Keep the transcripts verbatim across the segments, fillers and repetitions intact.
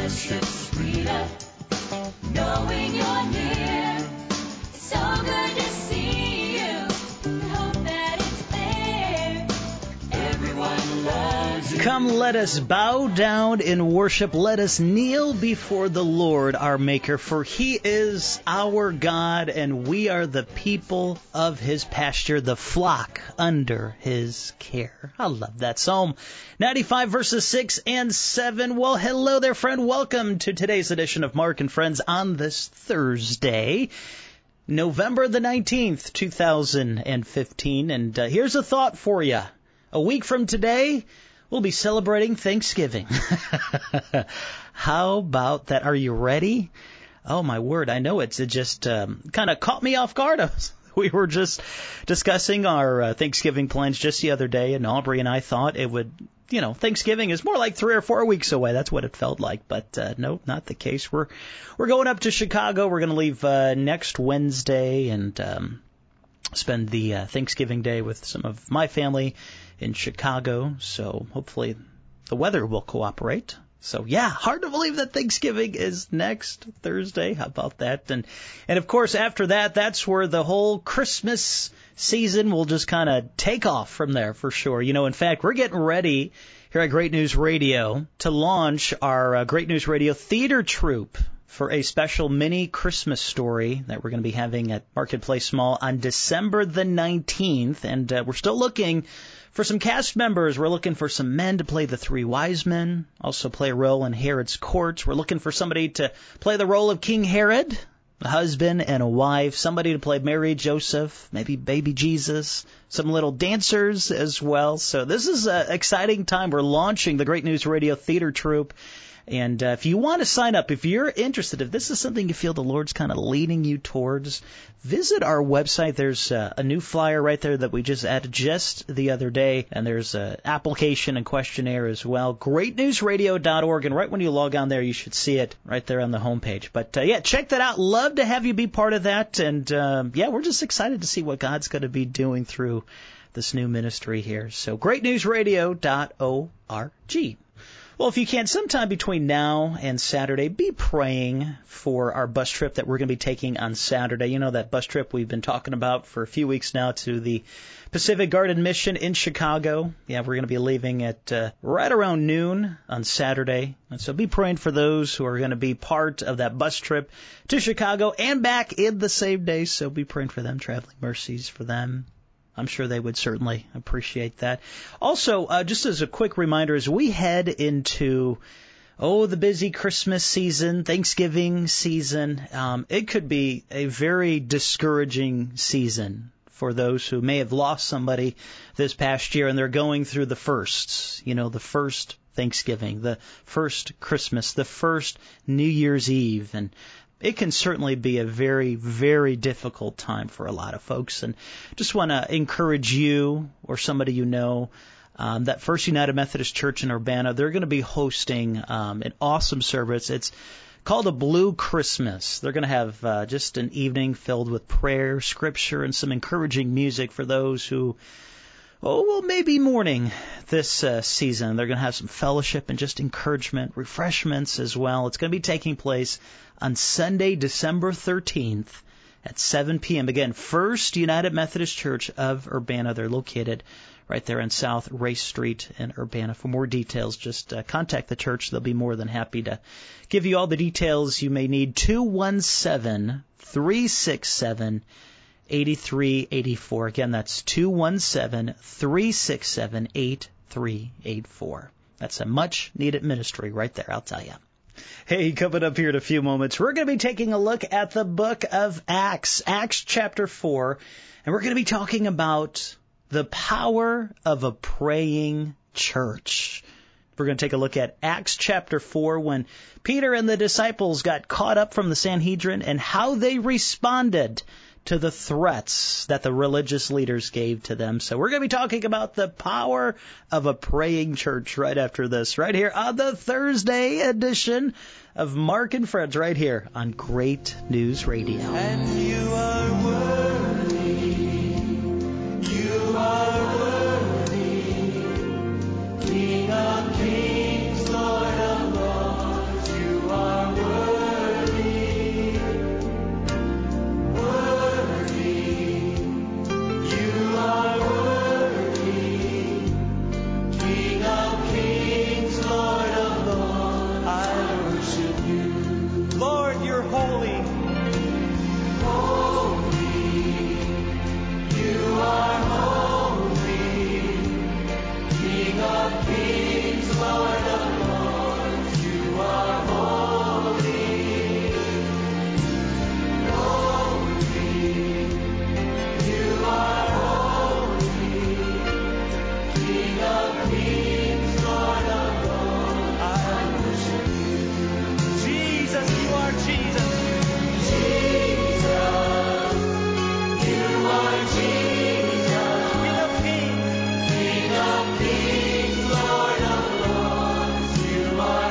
worship's sweeter, knowing you're near. It's so good to see you. I hope that it's there. Everyone loves you. Come, let us bow down in worship. Let us kneel before the Lord, our Maker, for He is our God, and we are the people of His pasture, the flock under His care. I love that. Psalm ninety-five, verses six and seven. Well, hello there, friend. Welcome to today's edition of Mark and Friends on this Thursday, November the nineteenth, two thousand fifteen. And uh, here's a thought for you. A week from today, we'll be celebrating Thanksgiving. How about that? Are you ready? Oh, my word. I know it's, it just um, kind of caught me off guard. We were just discussing our uh, Thanksgiving plans just the other day, and Aubrey and I thought it would, you know, Thanksgiving is more like three or four weeks away. That's what it felt like. But uh, no, not the case. We're we're going up to Chicago. We're going to leave uh, next Wednesday and um, spend the uh, Thanksgiving day with some of my family in Chicago. So hopefully the weather will cooperate. So, yeah, hard to believe that Thanksgiving is next Thursday. How about that? And, and of course, after that, that's where the whole Christmas season will just kind of take off from there for sure. You know, in fact, we're getting ready here at Great News Radio to launch our uh, Great News Radio Theater Troupe for a special mini Christmas story that we're going to be having at Marketplace Mall on December the nineteenth. And uh, we're still looking for some cast members. We're looking for some men to play the three wise men, also play a role in Herod's court. We're looking for somebody to play the role of King Herod, a husband and a wife, somebody to play Mary, Joseph, maybe baby Jesus, some little dancers as well. So this is an exciting time. We're launching the Great News Radio Theater Troupe. And uh, if you want to sign up, if you're interested, if this is something you feel the Lord's kind of leading you towards, visit our website. There's uh, a new flyer right there that we just added just the other day, and there's an application and questionnaire as well. great news radio dot org, and right when you log on there, you should see it right there on the homepage. But, uh, yeah, check that out. Love to have you be part of that. And, um, yeah, we're just excited to see what God's going to be doing through this new ministry here. So great news radio dot org. Well, if you can, sometime between now and Saturday, be praying for our bus trip that we're going to be taking on Saturday. You know, that bus trip we've been talking about for a few weeks now to the Pacific Garden Mission in Chicago. Yeah, we're going to be leaving at uh, right around noon on Saturday. And so be praying for those who are going to be part of that bus trip to Chicago and back in the same day. So be praying for them, traveling mercies for them. I'm sure they would certainly appreciate that. Also, uh, just as a quick reminder, as we head into, oh, the busy Christmas season, Thanksgiving season, um, it could be a very discouraging season for those who may have lost somebody this past year and they're going through the firsts, you know, the first Thanksgiving, the first Christmas, the first New Year's Eve, and it can certainly be a very, very difficult time for a lot of folks. And just want to encourage you or somebody you know, um, that First United Methodist Church in Urbana, they're going to be hosting um, an awesome service. It's called a Blue Christmas. They're going to have uh, just an evening filled with prayer, scripture, and some encouraging music for those who, oh, well, maybe mourning this uh, season. They're going to have some fellowship and just encouragement, refreshments as well. It's going to be taking place on Sunday, December thirteenth at seven p.m. Again, First United Methodist Church of Urbana. They're located right there on South Race Street in Urbana. For more details, just uh, contact the church. They'll be more than happy to give you all the details you may need. two one seven, three six seven, eight three eight four. Again, that's two one seven, three six seven, eight three eight four. That's a much-needed ministry right there, I'll tell you. Hey, coming up here in a few moments, we're going to be taking a look at the book of Acts, Acts chapter four, and we're going to be talking about the power of a praying church. We're going to take a look at Acts chapter four, when Peter and the disciples got caught up from the Sanhedrin and how they responded to the threats that the religious leaders gave to them. So we're going to be talking about the power of a praying church right after this, right here on the Thursday edition of Mark and Friends, right here on Great News Radio. And you are worthy, you are worthy, King of kings, Lord of lords, you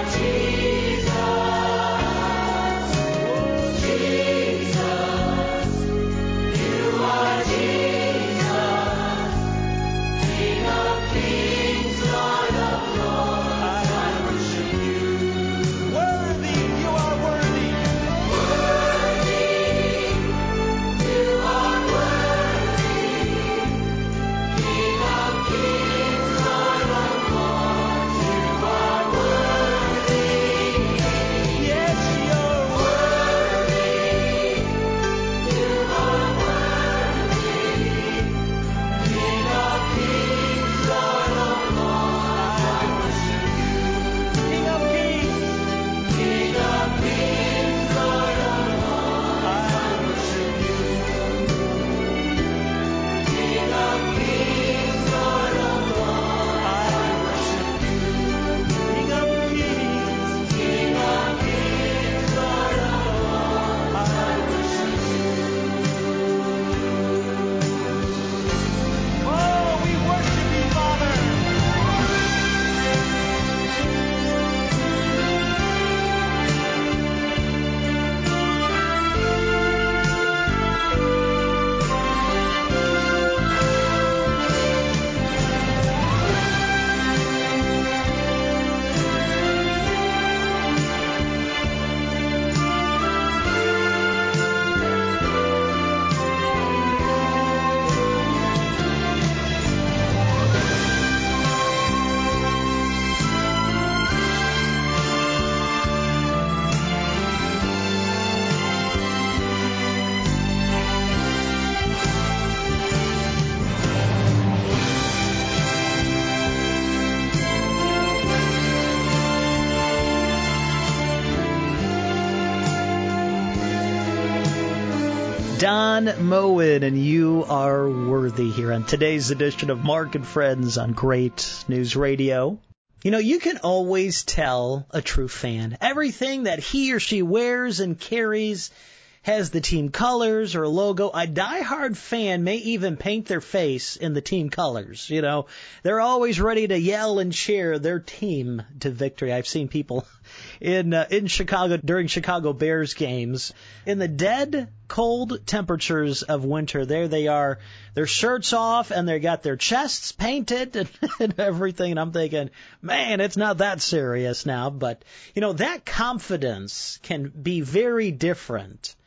Don Moen, and you are worthy here on today's edition of Mark and Friends on Great News Radio. You know, you can always tell a true fan. Everything that he or she wears and carries has the team colors or logo. A diehard fan may even paint their face in the team colors. You know, they're always ready to yell and cheer their team to victory. I've seen people in uh, in Chicago during Chicago Bears games in the dead cold temperatures of winter. There they are, their shirts off, and they got their chests painted and, and everything. And I'm thinking, man, it's not that serious now. But, you know, that confidence can be very different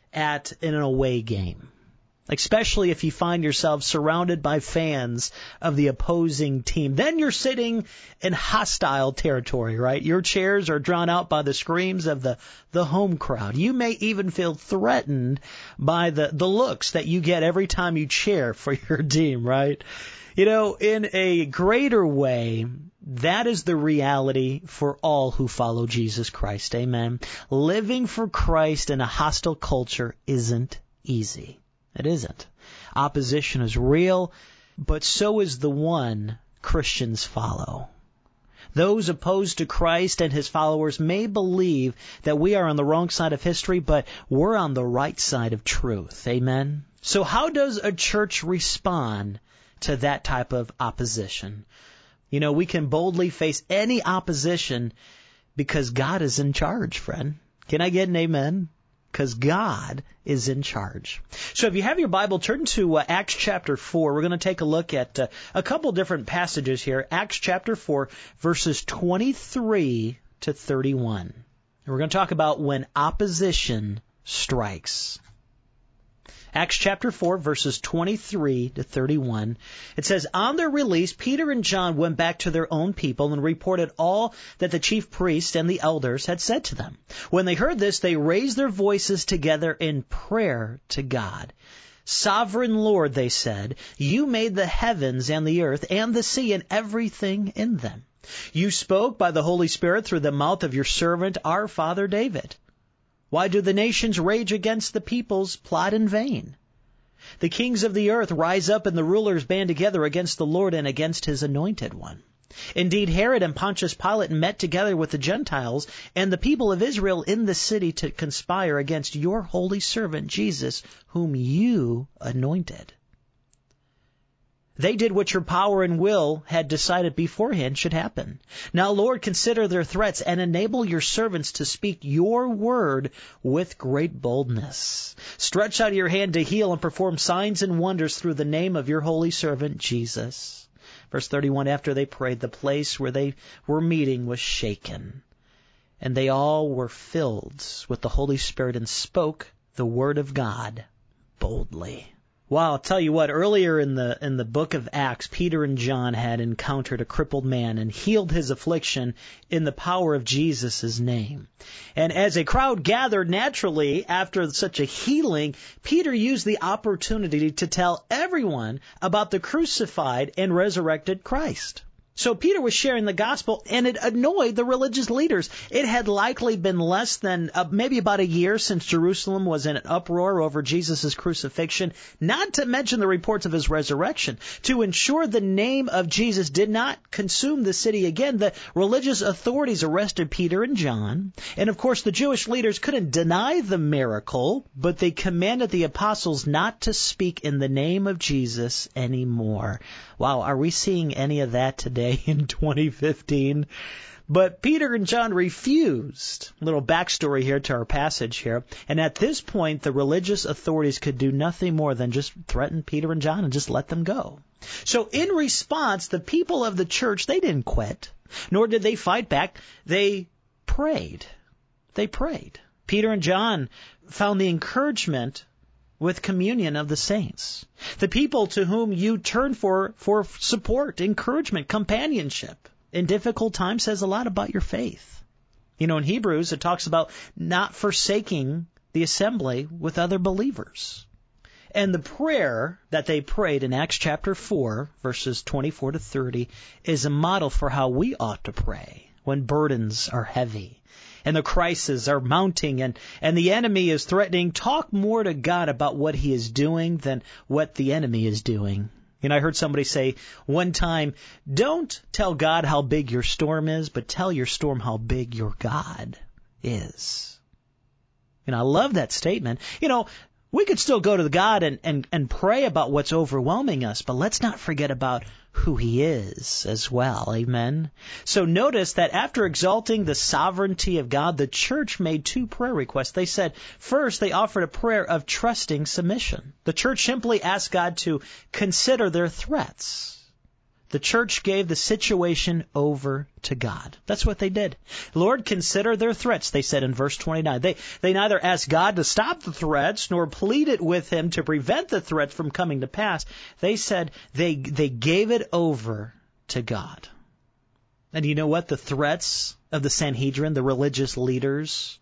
at an away game, especially if you find yourself surrounded by fans of the opposing team. Then you're sitting in hostile territory, right? Your chairs are drawn out by the screams of the, the home crowd. You may even feel threatened by the, the looks that you get every time you cheer for your team, right? You know, in a greater way, that is the reality for all who follow Jesus Christ. Amen. Living for Christ in a hostile culture isn't easy. It isn't. Opposition is real, but so is the one Christians follow. Those opposed to Christ and his followers may believe that we are on the wrong side of history, but we're on the right side of truth. Amen. So how does a church respond to that type of opposition? You know, we can boldly face any opposition because God is in charge, friend. Can I get an amen? Because God is in charge. So if you have your Bible, turn to uh, Acts chapter four. We're going to take a look at uh, a couple different passages here. Acts chapter four, verses twenty-three to thirty-one. And we're going to talk about when opposition strikes. Acts chapter four, verses twenty-three to thirty-one. It says, on their release, Peter and John went back to their own people and reported all that the chief priests and the elders had said to them. When they heard this, they raised their voices together in prayer to God. Sovereign Lord, they said, you made the heavens and the earth and the sea and everything in them. You spoke by the Holy Spirit through the mouth of your servant, our father David. Why do the nations rage against the peoples, plot in vain? The kings of the earth rise up and the rulers band together against the Lord and against his anointed one. Indeed, Herod and Pontius Pilate met together with the Gentiles and the people of Israel in the city to conspire against your holy servant Jesus, whom you anointed. They did what your power and will had decided beforehand should happen. Now, Lord, consider their threats and enable your servants to speak your word with great boldness. Stretch out your hand to heal and perform signs and wonders through the name of your holy servant, Jesus. Verse thirty-one, after they prayed, the place where they were meeting was shaken, and they all were filled with the Holy Spirit and spoke the word of God boldly. Wow, I'll tell you what, earlier in the in the book of Acts, Peter and John had encountered a crippled man and healed his affliction in the power of Jesus' name. And as a crowd gathered naturally after such a healing, Peter used the opportunity to tell everyone about the crucified and resurrected Christ. So Peter was sharing the gospel, and it annoyed the religious leaders. It had likely been less than uh, maybe about a year since Jerusalem was in an uproar over Jesus' crucifixion, not to mention the reports of his resurrection. To ensure the name of Jesus did not consume the city again, the religious authorities arrested Peter and John. And of course, the Jewish leaders couldn't deny the miracle, but they commanded the apostles not to speak in the name of Jesus anymore. Wow, are we seeing any of that today in twenty fifteen? But Peter and John refused. A little backstory here to our passage here. And at this point, the religious authorities could do nothing more than just threaten Peter and John and just let them go. So in response, the people of the church, they didn't quit, nor did they fight back. They prayed. They prayed. Peter and John found the encouragement with communion of the saints. The people to whom you turn for, for support, encouragement, companionship in difficult times says a lot about your faith. You know, in Hebrews, it talks about not forsaking the assembly with other believers. And the prayer that they prayed in Acts chapter four, verses twenty-four to thirty, is a model for how we ought to pray when burdens are heavy and the crises are mounting and, and the enemy is threatening. Talk more to God about what he is doing than what the enemy is doing. You know, I heard somebody say one time, don't tell God how big your storm is, but tell your storm how big your God is. And I love that statement. You know, we could still go to God and, and, and pray about what's overwhelming us, but let's not forget about who he is as well. Amen. So notice that after exalting the sovereignty of God, the church made two prayer requests. They said, first, they offered a prayer of trusting submission. The church simply asked God to consider their threats. The church gave the situation over to God. That's what they did. Lord, consider their threats, they said in verse twenty-nine. They, they neither asked God to stop the threats nor pleaded with him to prevent the threats from coming to pass. They said they, they gave it over to God. And you know what? The threats of the Sanhedrin, the religious leaders,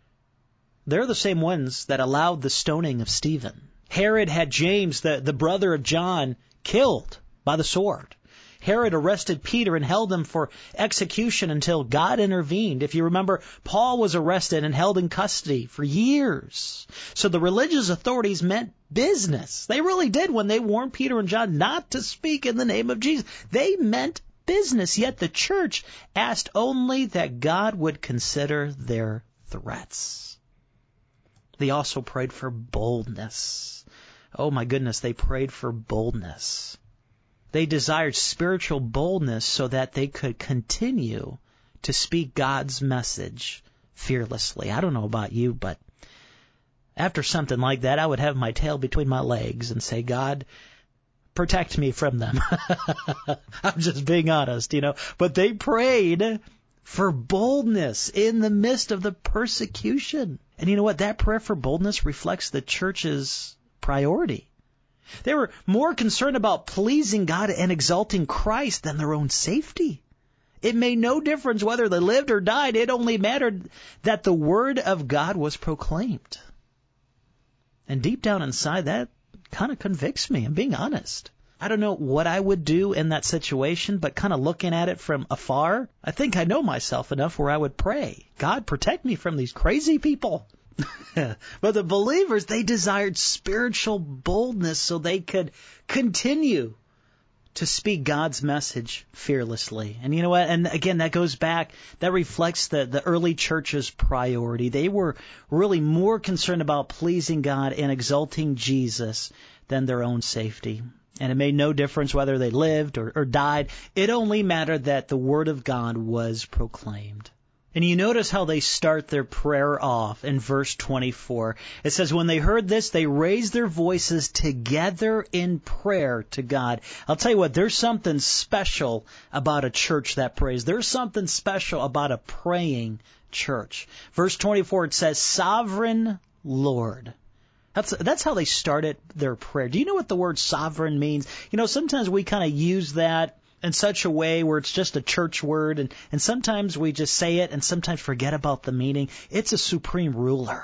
they're the same ones that allowed the stoning of Stephen. Herod had James, the, the brother of John, killed by the sword. Herod arrested Peter and held him for execution until God intervened. If you remember, Paul was arrested and held in custody for years. So the religious authorities meant business. They really did when they warned Peter and John not to speak in the name of Jesus. They meant business, yet the church asked only that God would consider their threats. They also prayed for boldness. Oh my goodness, they prayed for boldness. They desired spiritual boldness so that they could continue to speak God's message fearlessly. I don't know about you, but after something like that, I would have my tail between my legs and say, God, protect me from them. I'm just being honest, you know. But they prayed for boldness in the midst of the persecution. And you know what? That prayer for boldness reflects the church's priority. They were more concerned about pleasing God and exalting Christ than their own safety. It made no difference whether they lived or died. It only mattered that the word of God was proclaimed. And deep down inside, that kind of convicts me. I'm being honest. I don't know what I would do in that situation, but kind of looking at it from afar, I think I know myself enough where I would pray, God, protect me from these crazy people. But the believers, they desired spiritual boldness so they could continue to speak God's message fearlessly. And you know what? And again, that goes back, that reflects the, the early church's priority. They were really more concerned about pleasing God and exalting Jesus than their own safety. And it made no difference whether they lived or, or died. It only mattered that the Word of God was proclaimed. And you notice how they start their prayer off in verse twenty-four. It says, when they heard this, they raised their voices together in prayer to God. I'll tell you what, there's something special about a church that prays. There's something special about a praying church. Verse twenty-four, it says, Sovereign Lord. That's that's how they started their prayer. Do you know what the word sovereign means? You know, sometimes we kind of use that in such a way where it's just a church word, and, and sometimes we just say it and sometimes forget about the meaning. It's a supreme ruler.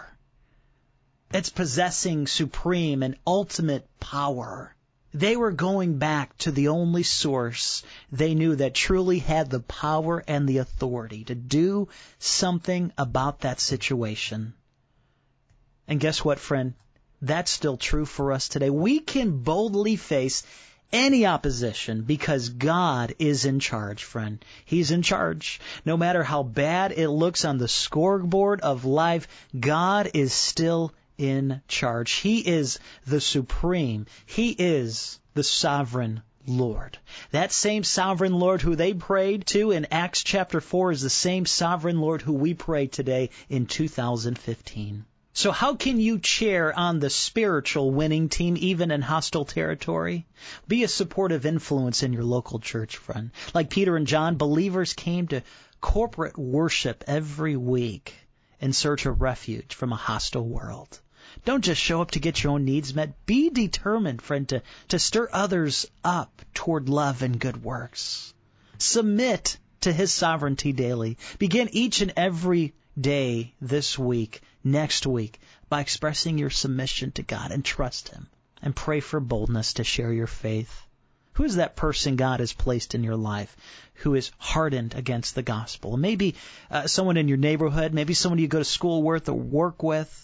It's possessing supreme and ultimate power. They were going back to the only source they knew that truly had the power and the authority to do something about that situation. And guess what, friend? That's still true for us today. We can boldly face any opposition because God is in charge, friend. He's in charge. No matter how bad it looks on the scoreboard of life, God is still in charge. He is the supreme. He is the sovereign Lord. That same sovereign Lord who they prayed to in Acts chapter four is the same sovereign Lord who we pray today in two thousand fifteen. So how can you cheer on the spiritual winning team even in hostile territory? Be a supportive influence in your local church, friend. Like Peter and John, believers came to corporate worship every week in search of refuge from a hostile world. Don't just show up to get your own needs met. Be determined, friend, to, to stir others up toward love and good works. Submit to His sovereignty daily. Begin each and every day this week, next week, by expressing your submission to God and trust Him. And pray for boldness to share your faith. Who is that person God has placed in your life who is hardened against the gospel? Maybe uh, someone in your neighborhood, maybe someone you go to school with or work with.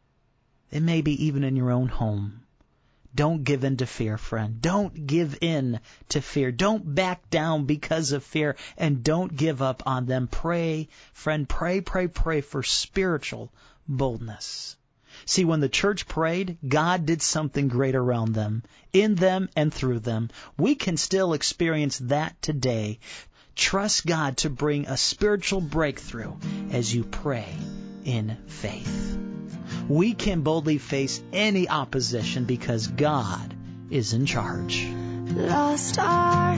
It may be even in your own home. Don't give in to fear, friend. Don't give in to fear. Don't back down because of fear, and don't give up on them. Pray, friend, pray, pray, pray for spiritual boldness. See, when the church prayed, God did something great around them, in them and through them. We can still experience that today. Trust God to bring a spiritual breakthrough as you pray in faith. We can boldly face any opposition because God is in charge. Lost are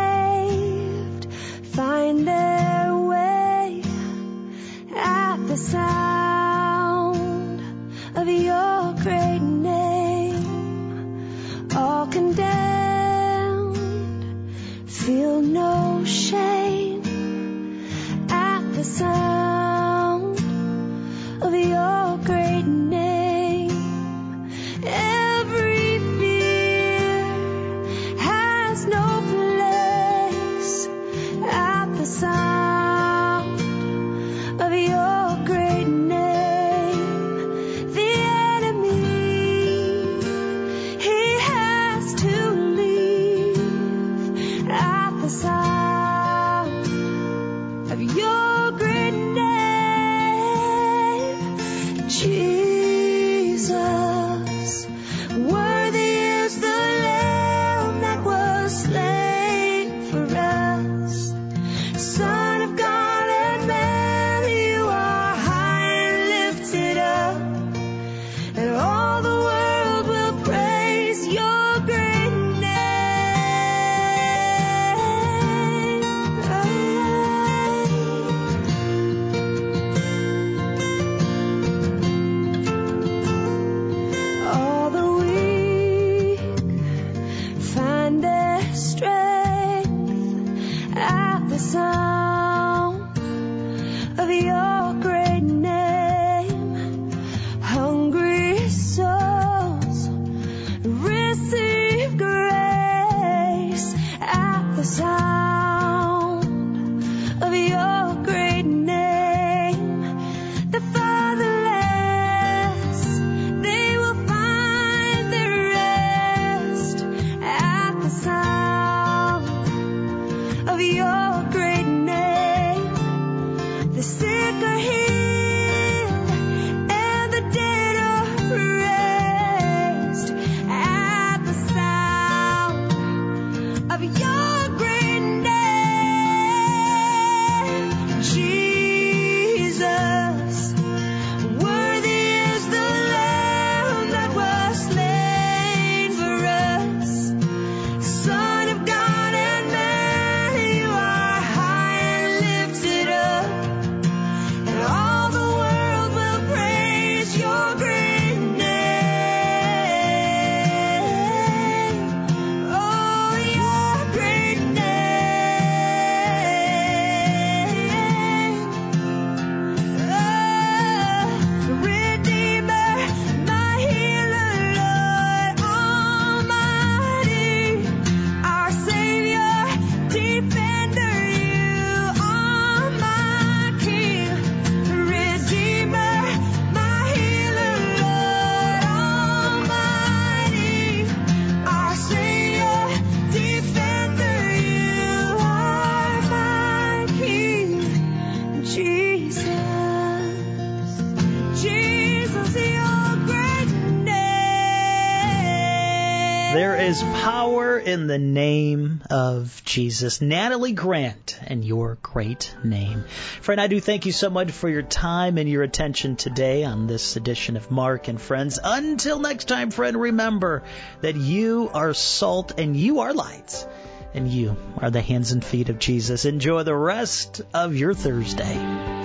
saved, find their way at the sound of your great name. All condemned, feel no shame at the sound of your great name. Every fear has no place at the sound of your great name. The enemy, he has to leave at the sound of your great name. Jesus, worthy is the Lamb that was slain for us. Son of God and man, you are high and lifted up, and all the world will praise your great name. All the weak find their strength at the sound of your great name. Hungry souls receive grace at the sound of your great name. The fatherless, they will find their rest at the sound of your great name. The sick are healed and the dead are raised at the sound Jesus, Jesus, your great name. There is power in the name of Jesus. Natalie Grant and your great name. Friend, I do thank you so much for your time and your attention today on this edition of Mark and Friends. Until next time, friend, remember that you are salt and you are light, and you are the hands and feet of Jesus. Enjoy the rest of your Thursday.